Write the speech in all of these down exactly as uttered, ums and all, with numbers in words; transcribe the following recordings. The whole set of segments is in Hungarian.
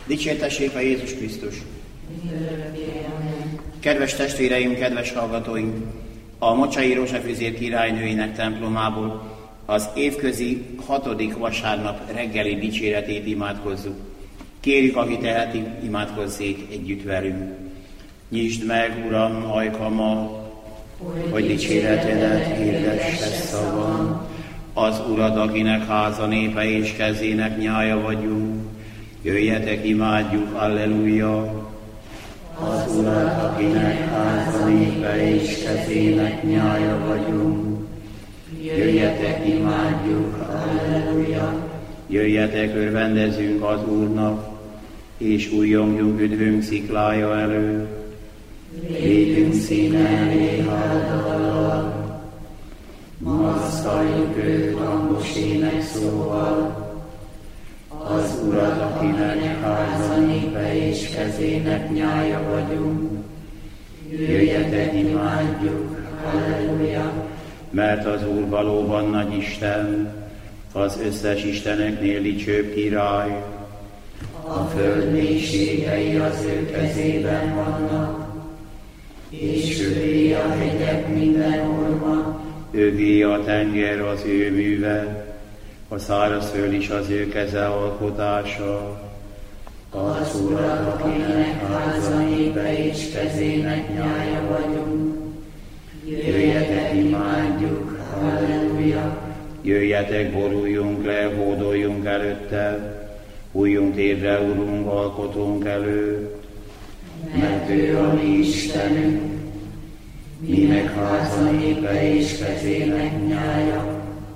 Dicsértessék a Jézus Krisztus! Kedves testvéreim, kedves hallgatóink! A Mocsai Rózsafűzér királynőinek templomából az évközi hatodik vasárnap reggeli dicséretét imádkozzuk. Kérjük, aki teheti, imádkozzék együtt velünk. Nyisd meg, Uram, ajkamat, hogy dicséretedet hirdesse szavam. Az Urat, akinek háza népe és kezének nyája vagyunk. Jöjjetek, imádjuk, alleluja! Az Urat, akinek háza népe és kezének nyája vagyunk. Jöjjetek, imádjuk, alleluja! Jöjjetek, örvendezünk az Úrnak, és újjongjunk üdvünk sziklája elő. Lépjünk színe elé hárdallal, magasztaljuk őt hangos énekszóval. Az Urat, akinek háza népe és kezének nyája vagyunk. Jöjjetek, imádjuk, halleluja! Mert az Úr valóban nagy Isten, az összes isteneknél dicsőbb király. A föld mélységei az ő kezében vannak, és övé a hegyek minden orma. Övé a tenger az ő műve, a szárazföld is az ő keze alkotása. Az Urat, akinek háza népe és kezének nyája vagyunk. Jöjjetek, imádjuk, halleluja! Jöjjetek, boruljunk le, hódoljunk előtte, hújjunk térdre, Urunk, alkotónk előtt. Mert ő a mi Istenünk, mi meg háza népe és kezének nyája.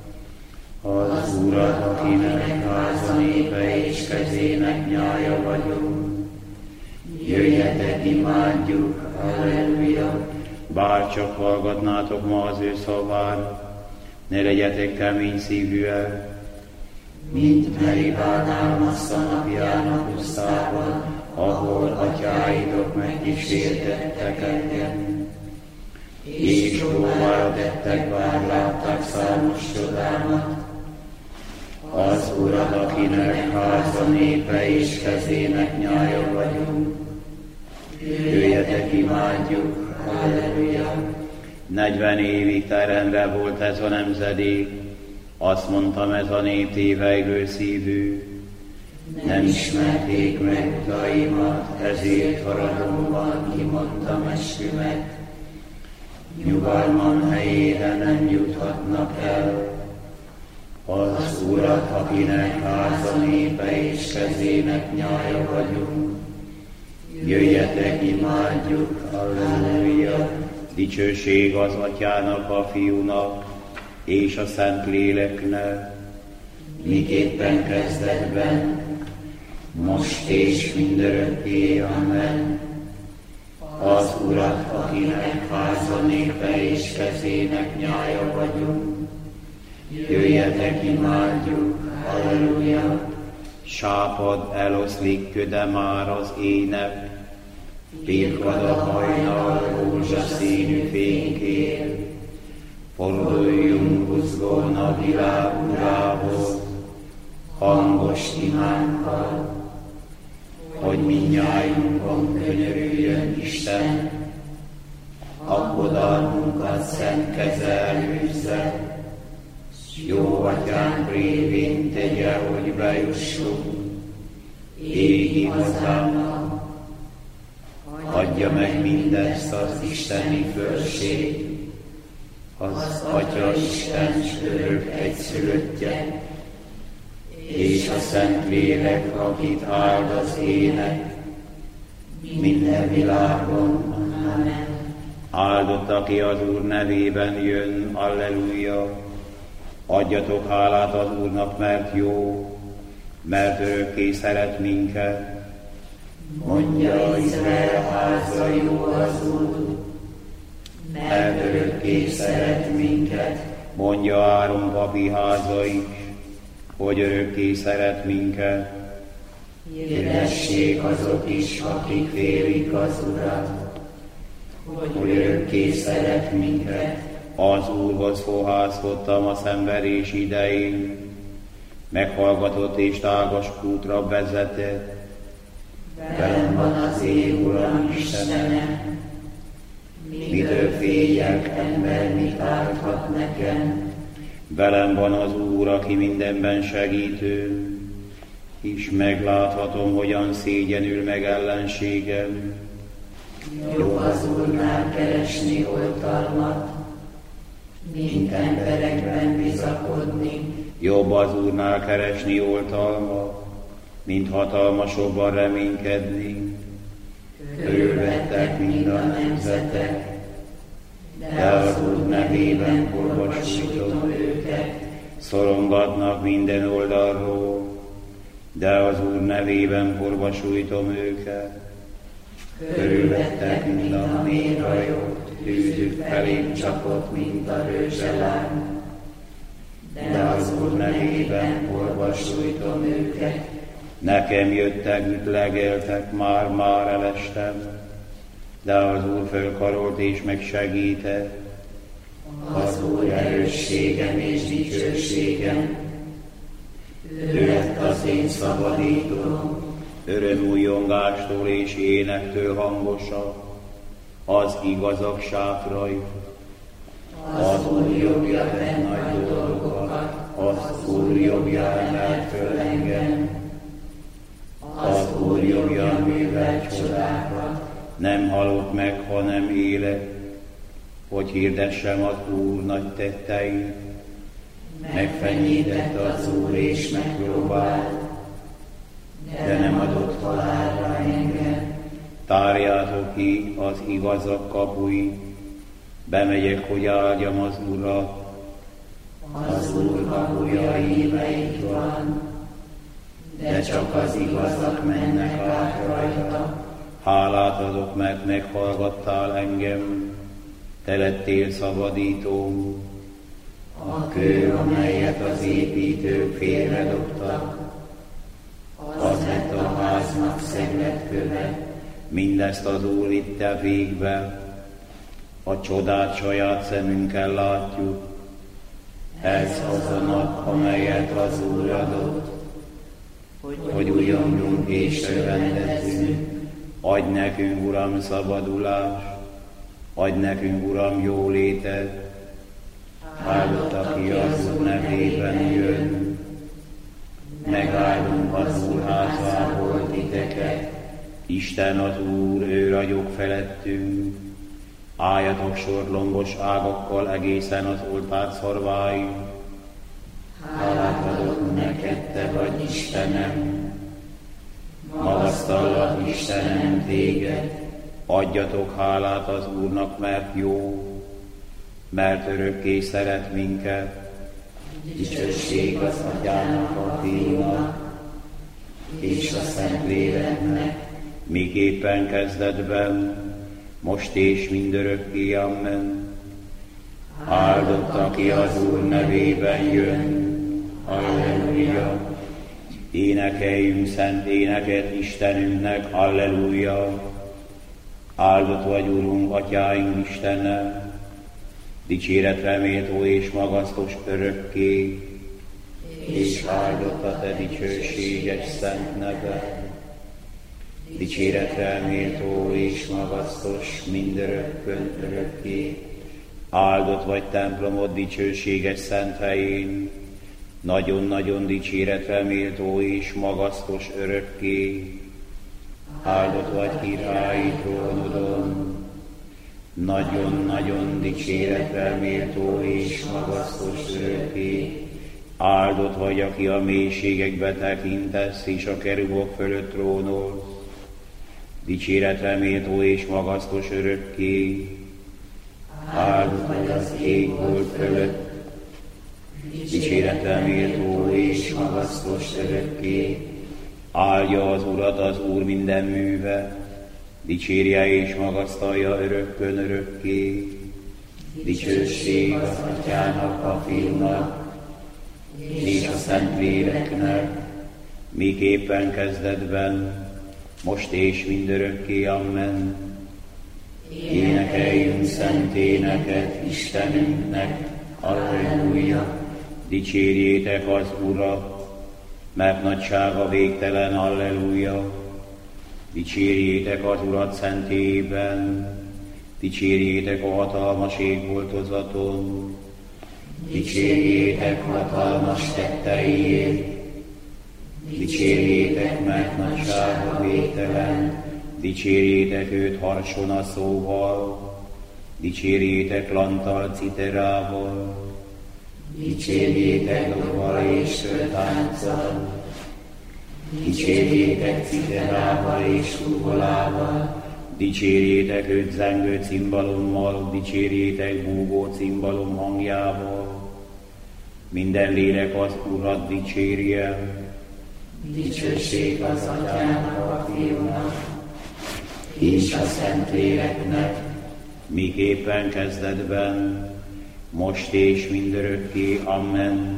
Az Urat, akinek háza népe és kezének nyája vagyunk. Jöjjetek, imádjuk, halleluja! Bár csak hallgatnátok ma az ő szavát, ne legyetek kemény szívűek, mint Meribánál Massza napján pusztában, ahol atyáitok megkísértettek engem. És próbára tettek, bár látták számos csodámat. Az Urat, akinek háza népe és kezének nyája vagyunk. Jöjjetek, imádjuk, halleluja! Negyven évig teremre volt ez a nemzedék, azt mondtam, ez a nép tévejlő szívű. Nem ismerték meg utaimat, ezért haradomban kimondtam eskümet. Nyugalmam helyére nem juthatnak el. Az Urat, akinek háza népe és kezének nyája vagyunk. Jöjjetek, imádjuk, halleluja! Dicsőség az Atyának, a Fiúnak és a Szentléleknek, miképpen kezdetben, most és mindörökké, amen. Az Urat, akinek háza népe és kezének nyája vagyunk. Jöjjetek, imádjuk, halleluja! Sápad eloszlik, köde már az ének, pirkad a hajnal rózsaszínű fénykér. Forduljunk buzgón a világ Urához, hangos imánkkal, hogy mindnyájunkon könyörüljön Isten, aggodalmunkat szent keze előzze, jó Atyánk révén tegye, hogy bejussunk égi hazánkba. Adja meg mindezt az isteni fölség, az Atya Isten s örök egyszülöttje, és a Szentlélek, akit áld az ének, minden világon. Amen. Áldott, aki az Úr nevében jön, alleluja! Adjatok hálát az Úrnak, mert jó, mert örökké szeret minket. Mondja Izrael háza, jó az Úr, mert örökké szeret minket. Mondja Áron papi háza is, hogy örökké szeret minket. Hirdessék azok is, akik félik az Urat, hogy örökké szeret minket. Az Úrhoz fohászkodtam a szenvedés idején, meghallgatott és tágas útra vezetett, Velem van az ég, Uram Istenem, mitől féljek, ember mit árthat nekem? Velem van az Úr, aki mindenben segítő, és megláthatom, hogyan szégyenül meg ellenségem. Jobb az Úrnál keresni oltalmat, mint emberekben bizakodni. Jobb az Úrnál keresni oltalmat, mint hatalmasokban reménykedni. Körülvettek mind a nemzetek, de az Úr nevében olvasítom őket. Szorongatnak minden oldalról, de az Úr nevében forgasújtom őket. Körülvettek, mint a mérhajó, tűzük felém csapott, mint a rőzselám, de az Úr nevében forgasújtom őket. Nekem jöttek, ütlegeltek, már-már elestem, de az Úr fölkarolt és megsegített. Az Úr erősségem és dicsőségem, ő lett az én szabadítom. Örömújongástól és énektől hangosabb az igazak sátrai. Az Úr jobbja tett nagy dolgokat, az Úr jobbja emelt föl engem. Az Úr jobbja művelt csodákat, nem halok meg, hanem élek, hogy hirdessem az Úr nagy tetteit. Megfenyített az Úr és megpróbált, de nem adott halálra engem. Tárjátok ki az igazak kapui, bemegyek, hogy áldjam az Urat. Az Úr kapuja íme itt van, de csak az igazak mennek át rajta. Hálát adok, mert meghallgattál engem, te lettél szabadítóm. A kő, amelyet az építők félredobtak, az lett a háznak szegletköve. Mindezt az Úr vitte végbe, a csodát saját szemünkkel látjuk. Ez az a nap, amelyet az Úr adott, hogy újonjunk és örvendezzünk. Adj nekünk, Uram, szabadulást, adj nekünk, Uram, jólétet. Áldott, aki az Úr nevében jön. Megáldunk az Úr házából titeket. Isten az Úr, ő ragyog felettünk. Álljatok sorlombos ágakkal egészen az oltár szarváig. Hálát adok neked, te vagy Istenem. Magasztallak, Istenem, téged. Adjatok hálát az Úrnak, mert jó, mert örökké szeret minket. Dicsőség az Atyának, a Fiúnak és a Szentléleknek, miképpen kezdetben, most és mindörökké, amen. Áldott, aki az Úr nevében jön. Halleluja! Énekeljünk szent éneket Istenünknek, halleluja! Áldott vagy, Urunk, Atyáink Istene, dicséretre méltó és magasztos örökké, és áldott a te dicsőséges szent neved. Dicséretre méltó és magasztos mindörökkön örökké, áldott vagy templomod dicsőséges szent helyén, nagyon-nagyon dicséretre méltó és magasztos örökké, áldott vagy királyi trónodon, nagyon-nagyon dicséretre méltó és magasztos örökké, áldott vagy, aki a mélységekbe tekintesz, és a kerubok fölött trónolsz, dicséretre méltó és magasztos örökké, áldott vagy az égbolt fölött, dicséretre méltó és magasztos örökké, áldja az Urat az Úr minden műve, dicsérje és magasztalja örökkön örökké. Dicsőség az Atyának, a Fiúnak és a Szentléleknek, miképpen kezdetben, most és mindörökké, amen. Énekeljünk szent éneket Istenünknek, halleluja! Dicsérjétek az Urat, mert nagysága végtelen, halleluja! Dicsérjétek az Urat szentélyében, dicsérjétek a hatalmas égboltozaton, dicsérjétek hatalmas tetteiért, dicsérjétek, mert nagysága végtelen, dicsérjétek őt harsona szóval, dicsérjétek lantal citerával, dicsérjétek dobval és föltánccal, dicsérjétek citerával és zongorával, dicsérjétek őt zengő cimbalommal, dicsérjétek búgó cimbalom hangjával. Minden lélek az Urat dicsérje. Dicsőség az Atyának, a Fiúnak, és a Szentléleknek, miképpen kezdetben, most és mindörökké. Amen.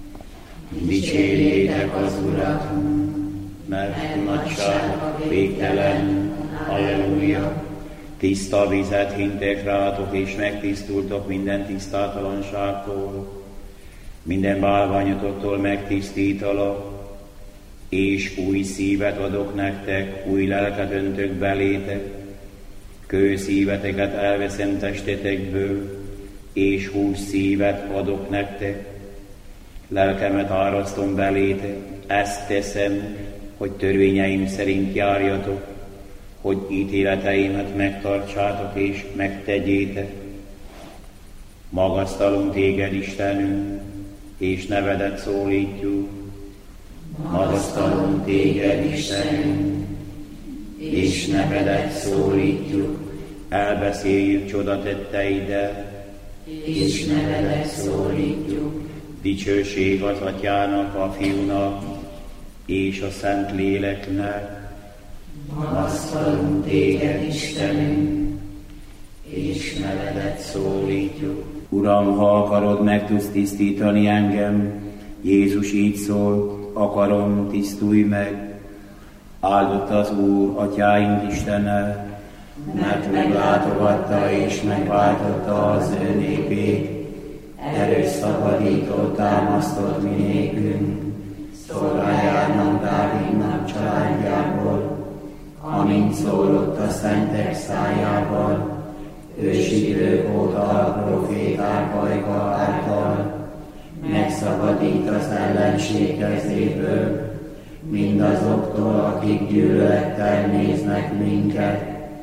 Dicsérjétek az Urat, mert nagysága végtelen. Halleluja! Tiszta vizet hintek rátok, és megtisztultok minden tisztátalanságtól. Minden bálványotoktól megtisztítalak, és új szívet adok nektek, új lelket öntök belétek, kőszíveteket elveszem testetekből, és hús szívet adok nektek. Lelkemet árasztom belétek, ezt teszem, hogy törvényeim szerint járjatok, hogy ítéleteimet megtartsátok és megtegyétek. Magasztalunk téged, Istenünk, és nevedet szólítjuk. Magasztalunk téged, Istenünk, és nevedet szólítjuk. Elbeszéljük csodatetteidet, és nevedet szólítjuk. Dicsőség az Atyának, a Fiúnak, és a Szentléleknek. Magasztalunk téged, Istenünk, és nevedet szólítjuk. Uram, ha akarod, meg tudsz tisztítani engem. Jézus így szólt, akarom, tisztulj meg. Áldott az Úr, atyáink Istene, mert meglátogatta és megváltotta az ő népét. Erős szabadító támasztott mi nékünk, szolgájának Dávidnak családjából, amint szólott a szentek szájával, ősidők óta a proféták ajka által, megszabadít az ellenség kezéből, mindazoktól, akik gyűlölettel néznek minket,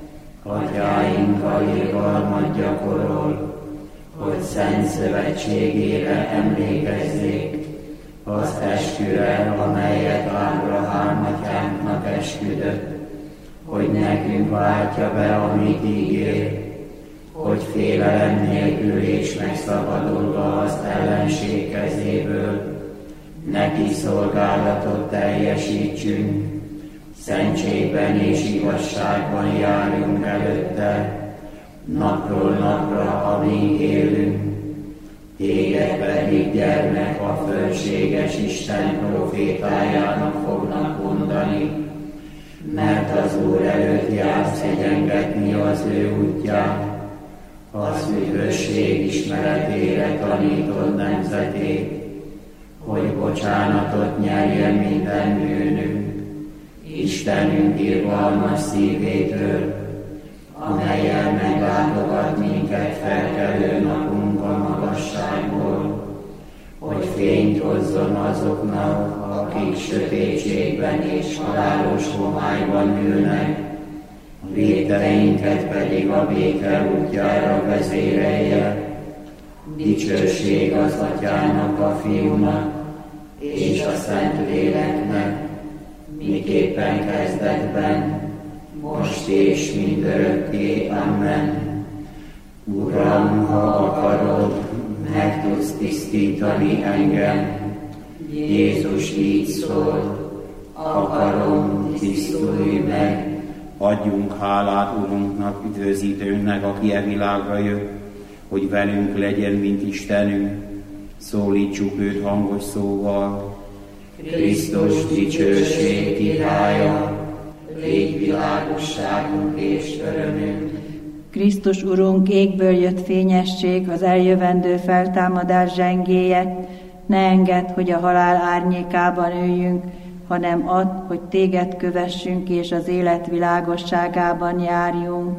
atyáinkkal irgalmat gyakorol, hogy szent szövetségére emlékezzék, az esküre, amelyet Ábrahám atyánknak esküdött, hogy nekünk váltja be, amit ígér, hogy félelem nélkül és megszabadulva az ellenség kezéből, neki szolgálatot teljesítsünk, szentségben és igazságban járjunk előtte, napról napra, amíg élünk. Téged pedig, gyermek, a fölséges Isten profétájának fognak mondani, mert az Úr előtt jársz egyengetni az ő útját, az üdvösség ismeretére tanítod nemzetét, hogy bocsánatot nyerjen minden bűnünk, Istenünk irgalmas szívétől, amellyel meglátogat minket felkelő napunk a magasságból, hogy fényt hozzon azoknak, akik sötétségben és halálos homályban ülnek, vételeinket pedig a béke útjára vezérelje. Dicsőség az Atyának, a Fiúnak és a Szentléleknek, miképpen kezdetben, most és mindörökké. Amen. Uram, ha akarod, meg tudsz tisztítani engem. Jézus így szól, akarom, tisztulj meg. Adjunk hálát Urunknak, üdvözítőnknek, aki e világra jött, hogy velünk legyen, mint Istenünk. Szólítsuk őt hangos szóval. Krisztus dicsőség királya, légy világosságunk és örömünk. Krisztus Urunk, égből jött fényesség, az eljövendő feltámadás zsengéje, ne engedd, hogy a halál árnyékában üljünk, hanem add, hogy téged kövessünk, és az élet világosságában járjunk.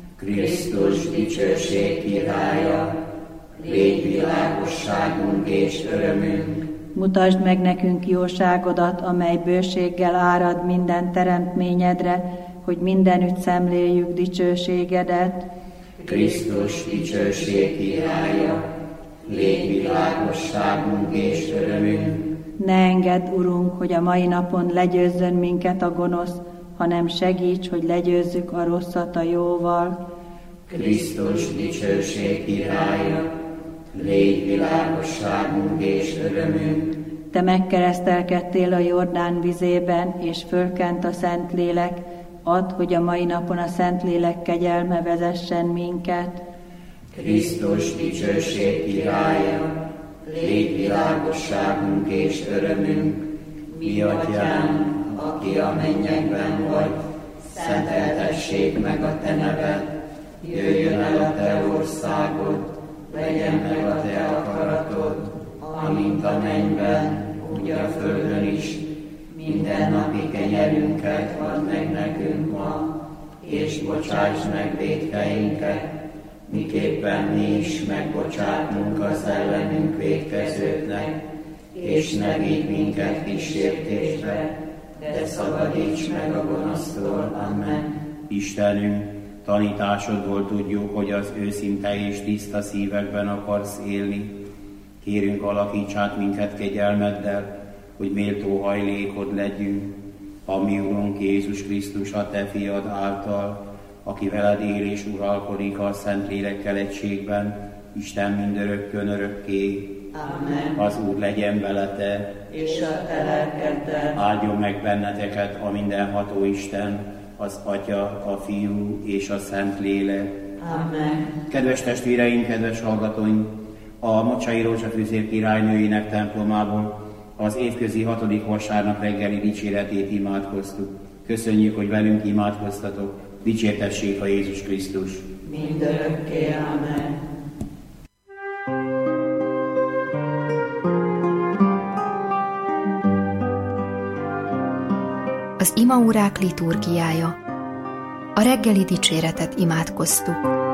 Krisztus dicsőség királya, légy világosságunk és örömünk. Mutasd meg nekünk jóságodat, amely bőséggel árad minden teremtményedre, hogy mindenütt szemléljük dicsőségedet. Krisztus dicsőség királya, légy világosságunk és örömünk. Ne engedd, Urunk, hogy a mai napon legyőzzön minket a gonosz, hanem segíts, hogy legyőzzük a rosszat a jóval. Krisztus dicsőség királya, légy világosságunk és örömünk. Te megkeresztelkedtél a Jordán vizében, és fölkent a Szentlélek. Add, hogy a mai napon a Szentlélek kegyelme vezessen minket. Krisztus dicsőség királya, légy világosságunk és örömünk. Mi atyánk, aki a mennyekben vagy, szenteltessék meg a te neved. Jöjjön el a te országod, legyen meg a te akaratod, amint a mennyben, úgy a földön is. Minden napi kenyerünket add meg nekünk ma, és bocsáss meg vétkeinket, miképpen mi is megbocsátunk az ellenünk vétkezőknek, és ne vigy minket kísértésbe, de szabadíts meg a gonosztól. Amen. Istenünk, tanításodból tudjuk, hogy az őszinte és tiszta szívekben akarsz élni. Kérünk, alakíts át minket kegyelmeddel, hogy méltó hajlékod legyünk, a mi Urunk Jézus Krisztus, a te fiad által, aki veled él és uralkodik a Szentlélekkel egységben, Isten mindörökkön örökké. Amen. Az Úr legyen veletek, És a te lelkeddel. áldjon meg benneteket a mindenható Isten, az Atya, a Fiú és a Szentlélek. Amen. Kedves testvéreim, kedves hallgatóink, a Mocsai Rózsafűzér királynőinek templomából az évközi hatodik vasárnap reggeli dicséretét imádkoztuk. Köszönjük, hogy velünk imádkoztatok. Dicsértessék a Jézus Krisztus. Mindörökké. Amen. Az imaórák liturgiája. A reggeli dicséretet imádkoztuk.